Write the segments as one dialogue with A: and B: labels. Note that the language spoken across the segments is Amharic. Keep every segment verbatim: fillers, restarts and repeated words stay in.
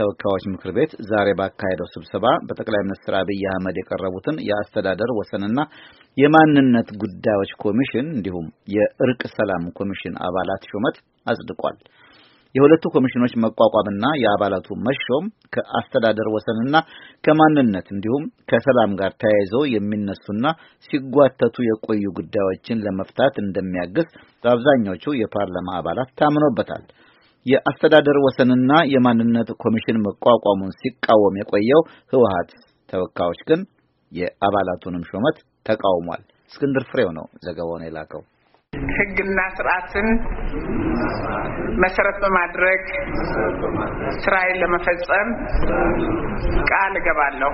A: ተወካዮች ምክር ቤት ዛሬ ባካሄደው ስብሰባ በጠቅላይ ሚኒስትር አብይ አህመድ የቀረቡትን የአስተዳደር ወሰንና የማንነት ጉዳዮች ኮሚሽን እንዲሁም የእርቅ ሰላም ኮሚሽን አባላት ሹመት አጽድቋል። የሁለቱ ኮሚሽኖች መቋቋምና የአባላቱ መሾም ከአስተዳደር ወሰንና ከማንነት እንዲሁም ከሰላም ጋር ተያይዘው የሚነሱና ሲጓተቱ የቆዩ ጉዳዮችን ለመፍታት እንደሚያግዝ በአብዛኞቹ የፓርላማ አባላት ታምኖበታል። የአስተዳደር ወሰንና የማንነት ኮሚሽን መቋቋሙን ሲቃወም የቆየው ህወሓት ተወካዮች ግን የአባላቱንም ሹመት ተቃውሟል። እስክንድር ፍሬው ነው ዘገባውን የላከው።
B: ህግና ስርዓትን መሰረት በማድረግ ስራዬን ለመፈጸም ቃል እገባለሁ።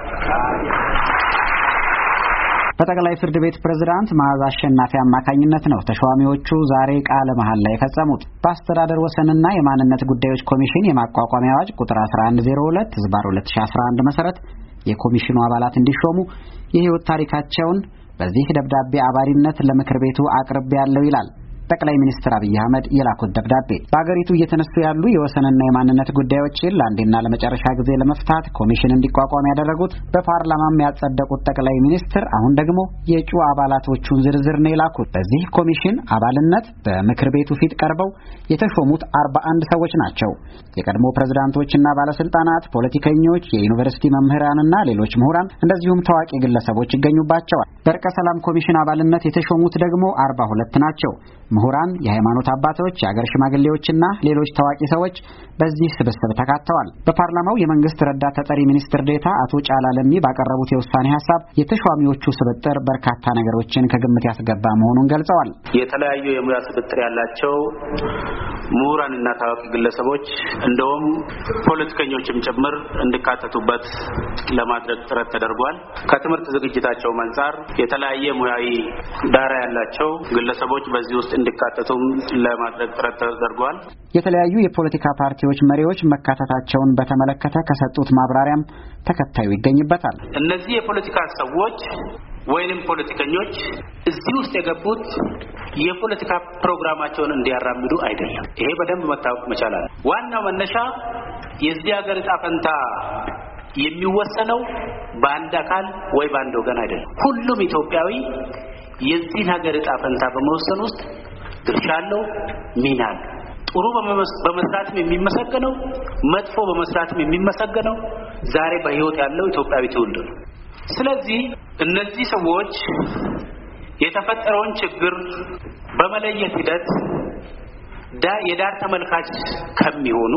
C: በጠቅላይ ፍርድ ቤት ፕሬዝዳንት መዓዛ አሸናፊ አማካኝነት ነው ተሿሚዎቹ ዛሬ ቃለ መሐላ ላይ የፈጸሙት። በአስተዳደር ወሰንና የማንነት ጉዳዮች ኮሚሽን የማቋቋሚያ አዋጅ ቁጥር አስራ አንድ ዜሮ ሁለት ህዝባር ሁለት ሺህ አስራ አንድ መሰረት የኮሚሽኑ አባላት እንዲሾሙ የህይወት ታሪካቸውን በዚህ ደብዳቤ አባሪነት ለምክር ቤቱ አቅርብ ያለው ይላል ጠቅላይ ሚኒስትር አብይ አህመድ የላኩት ደብዳቤ። በአገሪቱ እየተነሱ ያሉ የወሰንና የማንነት ጉዳዮችን ለአንዴና ለመጨረሻ ጊዜ ለመፍታት ኮሚሽን እንዲቋቋም ያደረጉት በፓርላማም ያጸደቁት ጠቅላይ ሚኒስትር አሁን ደግሞ የእጩ አባላቶቹን ዝርዝር ነው የላኩት። በዚህ ኮሚሽን አባልነት በምክር ቤቱ ፊት ቀርበው የተሾሙት አርባ አንድ ሰዎች ናቸው። የቀድሞ ፕሬዝዳንቶችና ባለስልጣናት፣ ፖለቲከኞች፣ የዩኒቨርሲቲ መምህራንና ሌሎች ምሁራን እንደዚሁም ታዋቂ ግለሰቦች ይገኙባቸዋል። በእርቀ ሰላም ኮሚሽን አባልነት የተሾሙት ደግሞ አርባ ሁለት ናቸው። ምሁራን፣ የሃይማኖት አባቶች፣ የአገር ሽማግሌዎችና ሌሎች ታዋቂ ሰዎች በዚህ ስብስብ ተካተዋል። በፓርላማው የመንግስት ረዳት ተጠሪ ሚኒስትር ዴኤታ አቶ ጫላ ለሚ ባቀረቡት የውሳኔ ሀሳብ የተሿሚዎቹ ስብጥር በርካታ ነገሮችን ከግምት ያስገባ መሆኑን ገልጸዋል።
D: የተለያዩ የሙያ ስብጥር ያላቸው ምሁራንና ታዋቂ ግለሰቦች እንደውም ፖለቲከኞችም ጭምር እንዲካተቱበት ለማድረግ ጥረት ተደርጓል። ከትምህርት ዝግጅታቸው አንፃር የተለያየ ሙያዊ ዳራ ያላቸው ግለሰቦች በዚህ ውስጥ እንዲካተቱም ለማድረግ ጥረት ተደርጓል።
C: የተለያዩ የፖለቲካ ፓርቲዎች መሪዎች መካተታቸውን በተመለከተ ከሰጡት ማብራሪያም ተከታዩ ይገኝበታል።
D: እነዚህ የፖለቲካ ሰዎች ወይንም ፖለቲከኞች እዚህ ውስጥ የገቡት የፖለቲካ ፕሮግራማቸውን እንዲያራምዱ አይደለም። ይሄ በደንብ መታወቅ መቻል አለ። ዋናው መነሻ የዚህ ሀገር ዕጣ ፈንታ የሚወሰነው በአንድ አካል ወይ በአንድ ወገን አይደለም። ሁሉም ኢትዮጵያዊ የዚህ ሀገር ዕጣ ፈንታ በመወሰን ውስጥ ድርሻ አለው፣ ሚና አለው። ጥሩ በመስራትም የሚመሰገነው፣ መጥፎ በመስራትም የሚመሰገነው ዛሬ በህይወት ያለው ኢትዮጵያዊ ትውልድ ነው። ስለዚህ እነዚህ ሰዎች የተፈጠረውን ችግር በመለየት ሂደት የዳር ተመልካች ከሚሆኑ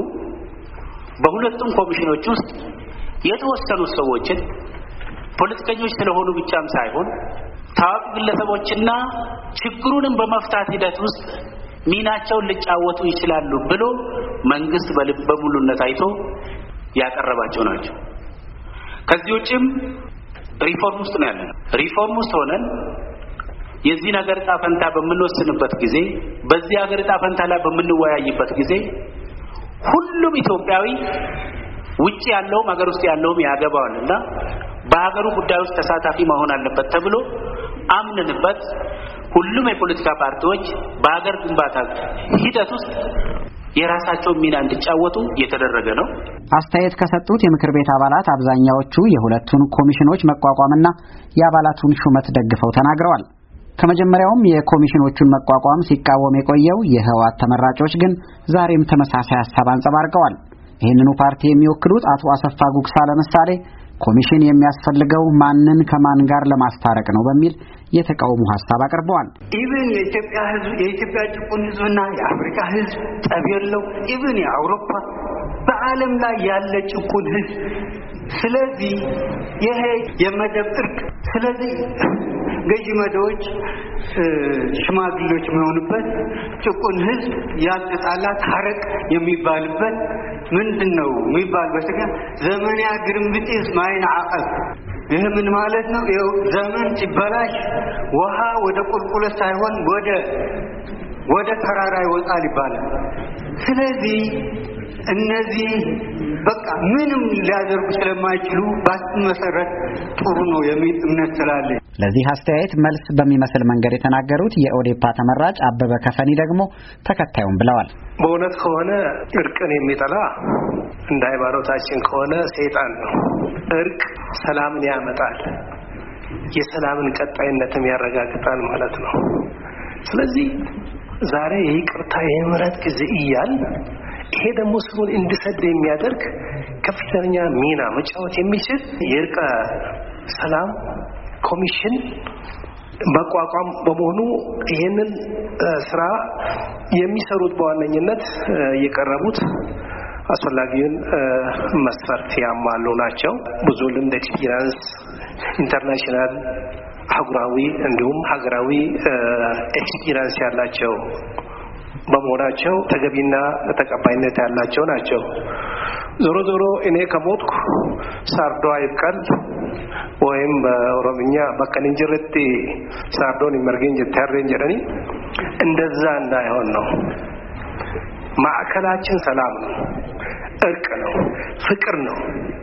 D: በሁለቱም ኮሚሽኖች ውስጥ የተወሰኑ ሰዎችን ፖለቲከኞች ስለሆኑ ብቻም ሳይሆን ታዋቂ ግለሰቦችና ችግሩንም በመፍታት ሂደት ውስጥ ሚናቸውን ሊጫወቱ ይችላሉ ብሎ መንግስት በሙሉነት አይቶ ያቀረባቸው ናቸው። ከዚህ ውጪም ሪፎርም ውስጥ ነው ያለነው። ሪፎርም ውስጥ ሆነን የዚህ ነገር ዕጣ ፈንታ በምንወስንበት ጊዜ፣ በዚህ ሀገር ዕጣ ፈንታ ላይ በምንወያይበት ጊዜ ሁሉም ኢትዮጵያዊ ውጪ ያለውም ሀገር ውስጥ ያለውም ያገባዋልና በሀገሩ ጉዳይ ውስጥ ተሳታፊ መሆን አለበት ተብሎ አምነንበት ሁሉም የፖለቲካ ፓርቲዎች በሀገር ግንባታ ሂደት ውስጥ የራሳቸው ሚና እንዲጫወቱ የተደረገ ነው።
C: አስተያየት ከሰጡት የምክር ቤት አባላት አብዛኛዎቹ የሁለቱን ኮሚሽኖች መቋቋምና የአባላቱን ሹመት ደግፈው ተናግረዋል። ከመጀመሪያውም የኮሚሽኖቹን መቋቋም ሲቃወም የቆየው የህወሓት ተመራጮች ግን ዛሬም ተመሳሳይ ሐሳብ አንጸባርቀዋል። ይህንኑ ፓርቲ የሚወክሉት አቶ አሰፋ ጉግሳ ለምሳሌ ኮሚሽን የሚያስፈልገው ማንን ከማን ጋር ለማስታረቅ ነው በሚል የተቃውሞ ሐሳብ አቅርበዋል።
E: ኢቭን የኢትዮጵያ ህዝብ የኢትዮጵያ ጭቁን ህዝብና የአፍሪካ ህዝብ ጠብ የለው። ኢቭን የአውሮፓ በዓለም ላይ ያለ ጭቁን ህዝብ። ስለዚህ ይሄ የመደብ እርቅ ስለዚህ ገዢ መደቦች ሽማግሌዎች የሚሆኑበት ጭቁን ህዝብ ያጣጣላ ታረቅ የሚባልበት ምንድነው የሚባልበት ዘመን ያግርምጥስ ማይን አቀብ። ይሄ ምን ማለት ነው? ዘመን ሲበላሽ ውሃ ወደ ቁልቁለት ሳይሆን ወደ ወደ ተራራ ይወጣል ይባላል። ስለዚህ እነዚህ በቃ ምንም ሊያደርጉ ስለማይችሉ ባስ መሰረት ጥሩ ነው የሚል እምነት ስላለ
C: ለዚህ አስተያየት መልስ በሚመስል መንገድ የተናገሩት የኦዴፓ ተመራጭ አበበ ከፈኒ ደግሞ ተከታዩን ብለዋል።
F: በእውነት ከሆነ እርቅን የሚጠላ እንደ ሃይማኖታችን ከሆነ ሰይጣን ነው። እርቅ ሰላምን ያመጣል፣ የሰላምን ቀጣይነትም ያረጋግጣል ማለት ነው። ስለዚህ ዛሬ የይቅርታ የምህረት ጊዜ እያል ይሄ ደግሞ ስሩን እንዲሰድ የሚያደርግ ከፍተኛ ሚና መጫወት የሚችል የእርቅ ሰላም ኮሚሽን በቋቋም በመሆኑ ይሄንን ስራ የሚሰሩት በዋነኝነት የቀረቡት አስፈላጊውን መስፈርት ያሟሉ ናቸው። ብዙ ልምድ ኤክስፒሪየንስ ኢንተርናሽናል ሀገራዊ እንዲሁም ሀገራዊ ኤክስፒሪየንስ ያላቸው በመሆናቸው ተገቢና ተቀባይነት ያላቸው ናቸው። ዞሮ ዞሮ እኔ ከሞትኩ ሳርዶ አይብቀል ወይም በኦሮምኛ በከንንጅርቲ ሳርዶን ይመርገኝ ጀታረኝ ጀረኒ እንደዛ እንዳይሆን ነው። ማዕከላችን ሰላም ነው፣ እርቅ ነው፣ ፍቅር ነው።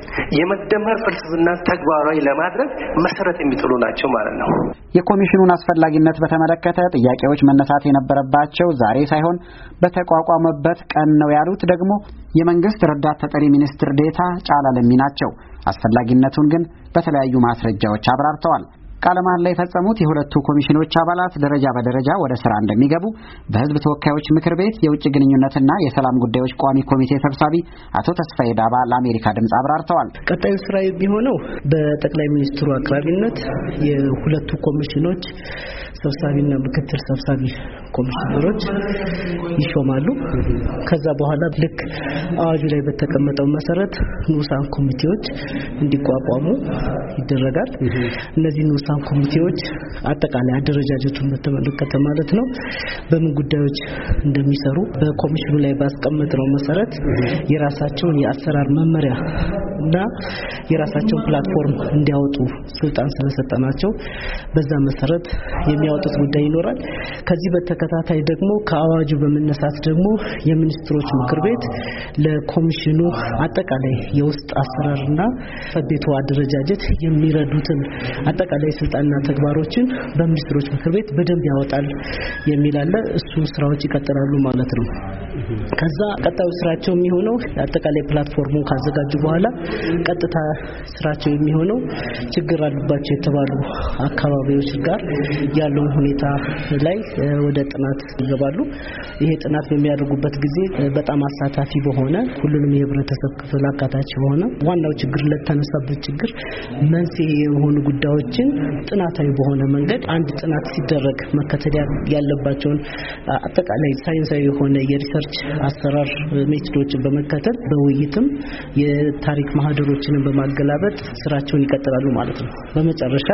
F: የመደመር ፍልስፍና ተግባራዊ ለማድረግ መሰረት የሚጥሉ ናቸው ማለት ነው።
C: የኮሚሽኑን አስፈላጊነት በተመለከተ ጥያቄዎች መነሳት የነበረባቸው ዛሬ ሳይሆን በተቋቋመበት ቀን ነው ያሉት ደግሞ የመንግስት ረዳት ተጠሪ ሚኒስትር ዴታ ጫላ ለሚ ናቸው። አስፈላጊነቱን ግን በተለያዩ ማስረጃዎች አብራርተዋል። ቃለ መሃላ የፈጸሙት የሁለቱ ኮሚሽኖች አባላት ደረጃ በደረጃ ወደ ስራ እንደሚገቡ በሕዝብ ተወካዮች ምክር ቤት የውጭ ግንኙነትና የሰላም ጉዳዮች ቋሚ ኮሚቴ ሰብሳቢ አቶ ተስፋዬ ዳባ ለአሜሪካ ድምጽ አብራርተዋል።
G: ቀጣዩ ስራ የሚሆነው በጠቅላይ ሚኒስትሩ አቅራቢነት የሁለቱ ኮሚሽኖች ሰብሳቢና ምክትል ሰብሳቢ ኮሚሽነሮች ይሾማሉ። ከዛ በኋላ ልክ አዋጁ ላይ በተቀመጠው መሰረት ንዑሳን ኮሚቴዎች እንዲቋቋሙ ይደረጋል። እነዚህ ንዑሳን ኮሚቴዎች አጠቃላይ አደረጃጀቱን በተመለከተ ማለት ነው በምን ጉዳዮች እንደሚሰሩ በኮሚሽኑ ላይ ባስቀመጥነው መሰረት የራሳቸውን የአሰራር መመሪያ እና የራሳቸውን ፕላትፎርም እንዲያወጡ ስልጣን ስለሰጠናቸው በዛ መሰረት የሚያወጡት ጉዳይ ይኖራል። ከዚህ በተከታታይ ደግሞ ከአዋጁ በመነሳት ደግሞ የሚኒስትሮች ምክር ቤት ለኮሚሽኑ አጠቃላይ የውስጥ አሰራርና ፈቤቱ አደረጃጀት የሚረዱትን አጠቃላይ ስልጣንና ተግባሮችን በሚኒስትሮች ምክር ቤት በደንብ ያወጣል የሚል አለ። እሱ ስራዎች ይቀጥላሉ ማለት ነው። ከዛ ቀጣዩ ስራቸው የሚሆነው አጠቃላይ ፕላትፎርሙን ካዘጋጁ በኋላ ቀጥታ ስራቸው የሚሆነው ችግር አሉባቸው የተባሉ አካባቢዎች ጋር ያለውን ሁኔታ ላይ ወደ ጥናት ይገባሉ። ይሄ ጥናት በሚያደርጉበት ጊዜ በጣም አሳታፊ በሆነ ሁሉንም የህብረተሰብ ክፍል አካታች በሆነ ዋናው ችግር ለተነሳበት ችግር መንስኤ የሆኑ ጉዳዮችን ጥናታዊ በሆነ መንገድ አንድ ጥናት ሲደረግ መከተል ያለባቸውን አጠቃላይ ሳይንሳዊ የሆነ የሪሰርች አሰራር ሜቶዶችን በመከተል በውይይትም የታሪክ ማህደሮችን በማገላበጥ ስራቸውን ይቀጥላሉ ማለት ነው። በመጨረሻ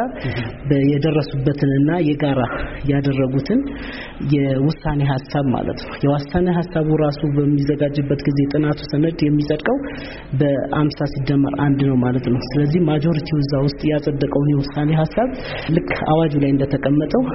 G: የደረሱበትንና የጋራ ያደረጉትን የውሳኔ ሐሳብ ማለት ነው። የውሳኔ ሐሳቡ ራሱ በሚዘጋጅበት ጊዜ ጥናቱ ሰነድ የሚጸድቀው በአምሳ ሲደመር አንድ ነው ማለት ነው። ስለዚህ ማጆሪቲው እዛ ውስጥ ያጸደቀውን የውሳኔ ሐሳብ ልክ አዋጁ ላይ እንደተቀመጠው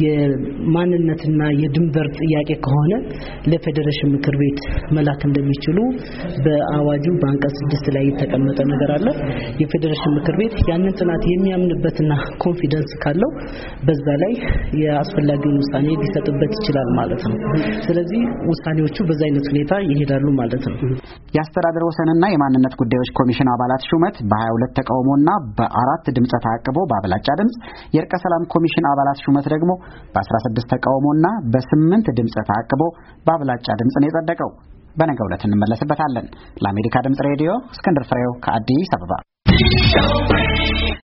G: የማንነትና የድንበር ጥያቄ ከሆነ ለፌዴሬሽን ምክር ቤት መላክ እንደሚችሉ በአዋጁ በአንቀጽ ስድስት ላይ የተቀመጠ ነገር አለ። የፌዴሬሽን ምክር ቤት ያንን ጥናት የሚያምንበትና ኮንፊደንስ ካለው በዛ ላይ የአስፈላጊውን ውሳኔ ሊሰጥበት ይችላል ማለት ነው። ስለዚህ ውሳኔዎቹ በዛ አይነት ሁኔታ ይሄዳሉ ማለት ነው።
C: የአስተዳደር ወሰንና የማንነት ጉዳዮች ኮሚሽን አባላት ሹመት በሀያ ሁለት ተቃውሞና በአራት ድምጽ ተአቅቦ በአብላጫ ድምጽ፣ የእርቀ ሰላም ኮሚሽን አባላት ሹመት ደግሞ በአስራ ስድስት ተቃውሞና በስምንት ድምጽ ተአቅቦ በአብላጫ ድምጽ ነው የጸደቀው። በነገው ዕለት እንመለስበታለን። ለአሜሪካ ድምጽ ሬዲዮ እስክንድር ፍሬው ከአዲስ አበባ